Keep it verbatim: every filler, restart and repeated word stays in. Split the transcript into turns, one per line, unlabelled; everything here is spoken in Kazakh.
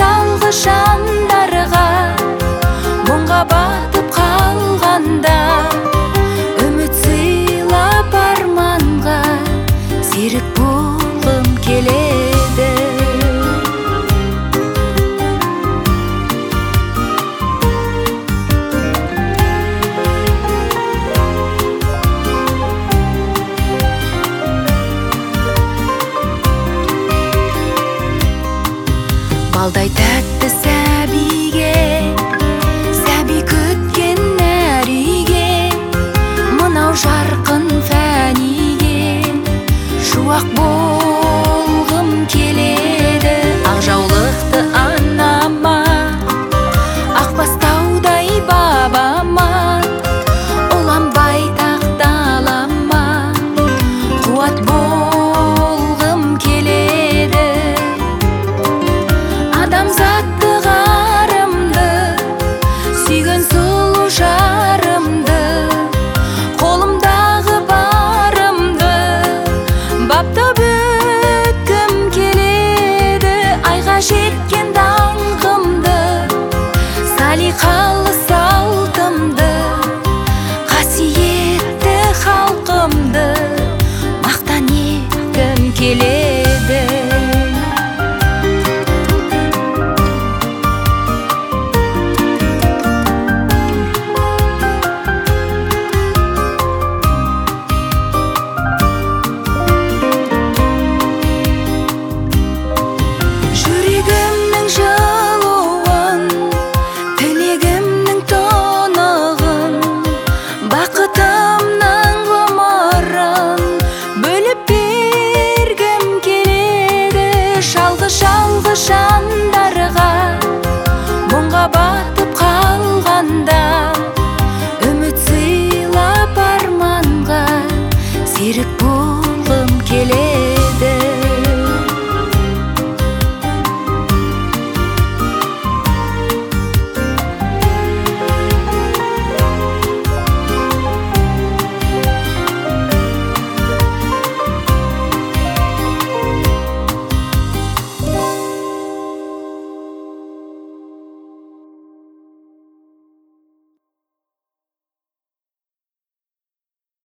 жалғыз жандарға, мұңға батып қалғанда үміт сыйлап арманға серік болғым келеді. Балдай тәтті сәбиге, сәби күткен нәриге, мынау жарқын фәниге шуақ болғым келеді. Ақ жаулықты анама, ақ бастаудай бабама, ұлан байтақ далама қуат болғым келеді. Адамзатты ғарымды, сүйген сұлу жарымды, қолымдағы барымды баптап өткім келеді. Айға жеткен даңқымды, салиқалы салтымды, қасиетті халқымды мақтан еткім келеді. Жүрегімнің жылуын, тілегімнің тонығын, бақытымның ғұмырын бөліп бергім келеді. Жалғыз жалғыз жандарға, мұңға батып